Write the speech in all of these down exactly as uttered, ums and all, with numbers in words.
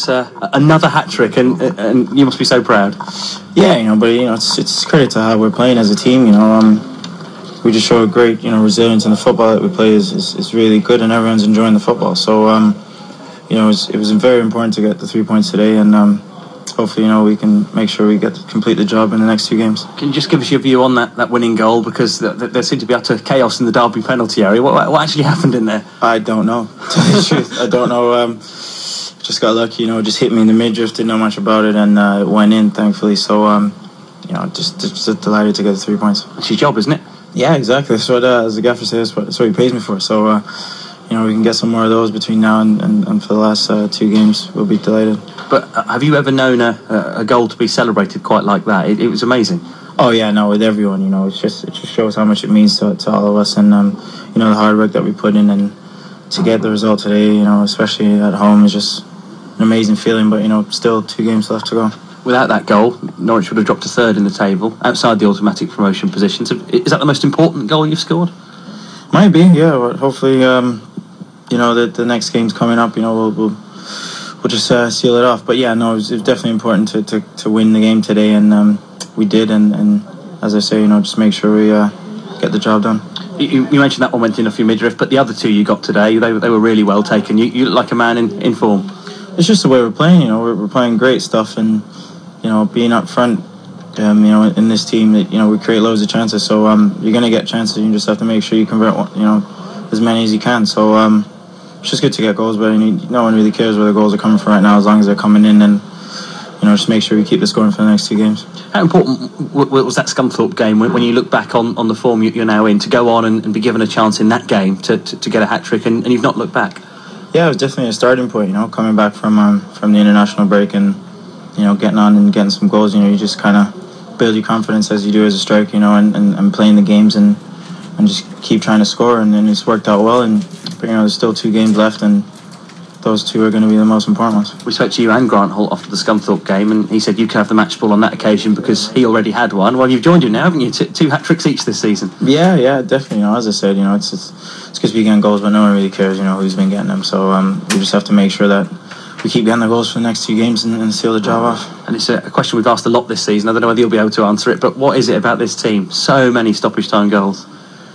It's uh, another hat-trick, and and you must be so proud. Yeah, you know, but you know, it's it's credit to how we're playing as a team. You know, um, we just show a great, you know, resilience, and the football that we play is, is, is really good, and everyone's enjoying the football. So, um, you know, it was, it was very important to get the three points today, and um, hopefully, you know, we can make sure we get to complete the job in the next two games. Can you just give us your view on that, that winning goal? Because th- th- there seemed to be utter chaos in the Derby penalty area. What, what actually happened in there? I don't know. To tell you the truth, I don't know. Um, just got lucky, you know, it just hit me in the midriff, didn't know much about it, and uh, it went in, thankfully. So, um, you know, just, just delighted to get the three points. It's your job, isn't it? Yeah, exactly. That's what, uh, as the gaffer says, that's what, that's what he pays me for. So, uh, you know, we can get some more of those between now and, and, and for the last uh, two games, we'll be delighted. But uh, have you ever known a, a goal to be celebrated quite like that? It, it was amazing. Oh yeah, no, with everyone, you know, it's just it just shows how much it means to, to all of us, and um, you know, the hard work that we put in, and to get the result today, you know, especially at home, is just an amazing feeling. But you know, still two games left to go. Without that goal, Norwich would have dropped to third in the table, outside the automatic promotion positions. Is that the most important goal you've scored? Might be, yeah. But hopefully, um, you know, the the next game's coming up. You know, we'll we'll, we'll just uh, seal it off. But yeah, no, it was, it was definitely important to, to, to win the game today, and um, we did. And, and as I say, you know, just make sure we uh, get the job done. You, you mentioned that one went in off your midriff, but the other two you got today, they they were really well taken. You you look like a man in, in form. It's just the way we're playing. You know, we're, we're playing great stuff, and you know, being up front, um, you know, in this team, you know, we create loads of chances. So um, you're gonna get chances. You just have to make sure you convert, you know, as many as you can. So um, it's just good to get goals, but I mean, no one really cares where the goals are coming from right now, as long as they're coming in, and you know, just make sure we keep this going for the next two games. How important was that Scunthorpe game when, when you look back on, on the form you're now in, to go on and, and be given a chance in that game to, to, to get a hat trick, and, and you've not looked back? Yeah, it was definitely a starting point. You know, coming back from um, from the international break, and you know, getting on and getting some goals. You know, you just kind of build your confidence as you do as a striker. You know, and, and, and playing the games, and and just keep trying to score. And then it's worked out well. And but, you know, there's still two games left, and those two are going to be the most important ones. We spoke to you and Grant Holt after the Scunthorpe game, and he said you could have the match ball on that occasion because he already had one. Well, you've joined him now, haven't you? T- two hat tricks each this season. Yeah, yeah, definitely. You know, as I said, you know, it's it's it's because we getting goals, but no one really cares. You know, who's been getting them. So um, we just have to make sure that we keep getting the goals for the next two games and, and seal the job off. And it's a question we've asked a lot this season. I don't know whether you'll be able to answer it, but what is it about this team? So many stoppage time goals.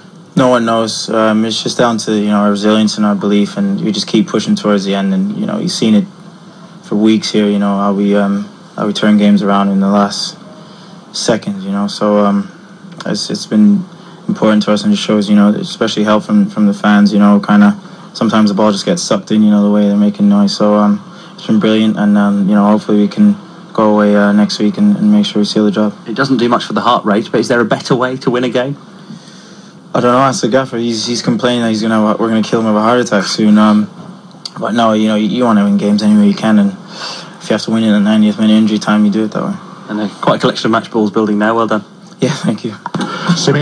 No one knows. Um, it's just down to, you know, our resilience and our belief, and we just keep pushing towards the end. And you know, you've seen it for weeks here. You know how we um, how we turn games around in the last seconds. You know, so um, it's it's been important to us, and it shows, you know, especially help from from the fans. You know, kind of sometimes the ball just gets sucked in. You know, the way they're making noise. So um, it's been brilliant, and um, you know, hopefully we can go away uh, next week and, and make sure we seal the job. It doesn't do much for the heart rate, but is there a better way to win a game? I don't know. Ask the gaffer. He's he's complaining that he's gonna have a, we're gonna kill him with a heart attack soon. Um, but no, you know, you, you want to win games any way you can, and if you have to win in the ninetieth minute injury time, you do it that way. And uh, quite a collection of match balls building now. Well done. Yeah, thank you.